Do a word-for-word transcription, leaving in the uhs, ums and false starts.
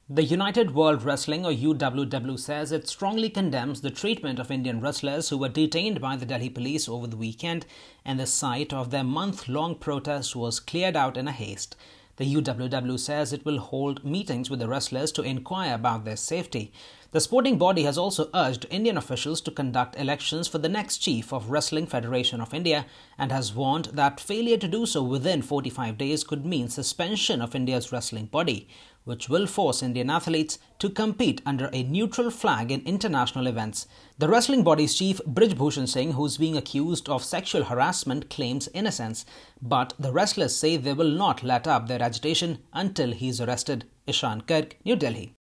The United World Wrestling or U W W says it strongly condemns the treatment of Indian wrestlers who were detained by the Delhi police over the weekend, and the site of their month-long protest was cleared out in a haste. The U W W says it will hold meetings with the wrestlers to inquire about their safety. The sporting body has also urged Indian officials to conduct elections for the next chief of Wrestling Federation of India and has warned that failure to do so within forty-five days could mean suspension of India's wrestling body, which will force Indian athletes to compete under a neutral flag in international events. The wrestling body's chief, Brij Bhushan Singh, who's being accused of sexual harassment, claims innocence, but the wrestlers say they will not let up their agitation until he's arrested. Ishan Kark, New Delhi.